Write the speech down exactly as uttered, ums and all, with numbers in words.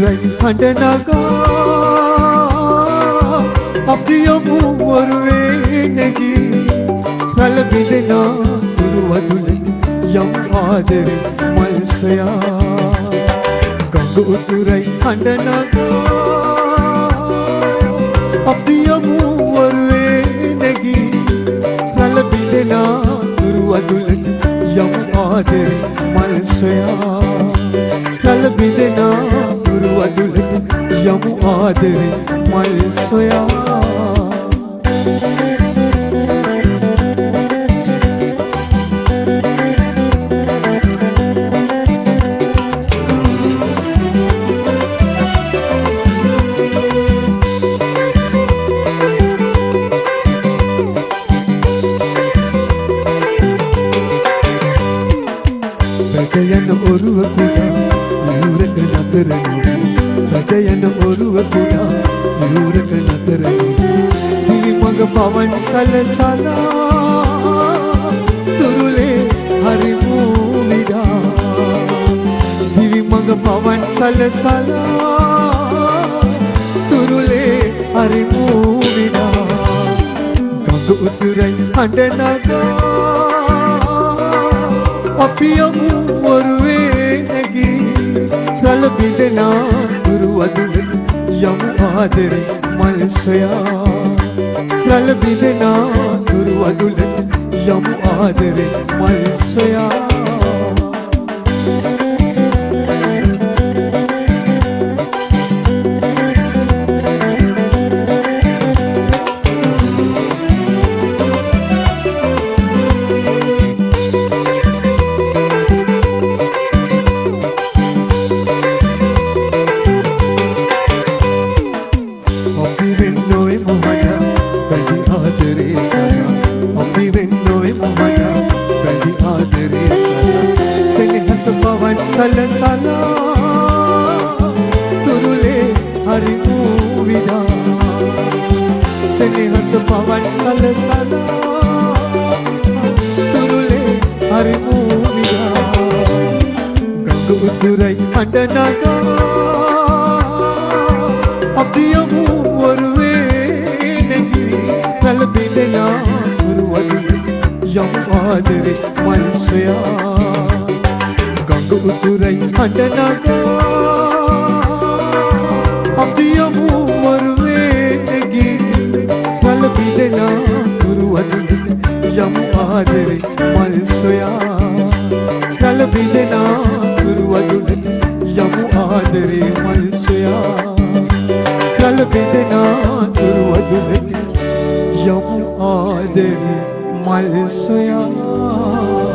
උතුරයි හඬ නගා අපි යමු වරුවේ නැගී රැළ බිඳෙනා තුරු වදුලට යම් ආදරේ මල් සොයා ගඟ උතුරයි හඬ නගා අපි යමු වරුවේ නැගී රැළ බිඳෙනා තුරු වදුලට යම් ආදරේ මල් සොයා රැළ බිඳෙනා තුරු වදුලට යම් ආදරේ මල් සොයා රජයන ඔරුව කුඩා යූරක නතර රජයන ඔරුව කුඩා යූරක නතර දිවි මඟ පවන් සලසලා තුරුලේ හරිමු විඩා දිවි මඟ පවන් සලසලා තුරුලේ හරිමු විඩා ගඟ උතුරයි හඬ නගා අපි යමු වරුවේ නැගී රැළ බිඳෙනා තුරු වදුලට යමු ආදරේ මල් සොයා රැළ බිඳෙනා තුරු වදුලට යමු ආදරේ මල් සොයා පවන් සලසලා තුරුලේ හරිමු විඩා සෙනෙහස පවන් සලසලා තුරුලේ හරිමු විඩා ගඟ උතුරයි හඬ නගා අපි යමු වරුවේ නැගී රැළ බිඳෙනා තුරු වදුලට යම් ආදරේ මල් සොයා ගඟ උතුරයි හඬ නගා අපි යමු වරුවේ නැගී රැළ බිඳෙනා තුරු වදුලට යම් ආදරේ මල් සොයා රැළ බිඳෙනා තුරු වදුලට යම් ආදරේ මල් සොයා රැළ බිඳෙනා තුරු වදුලට යම් ආදරේ මල් සොයා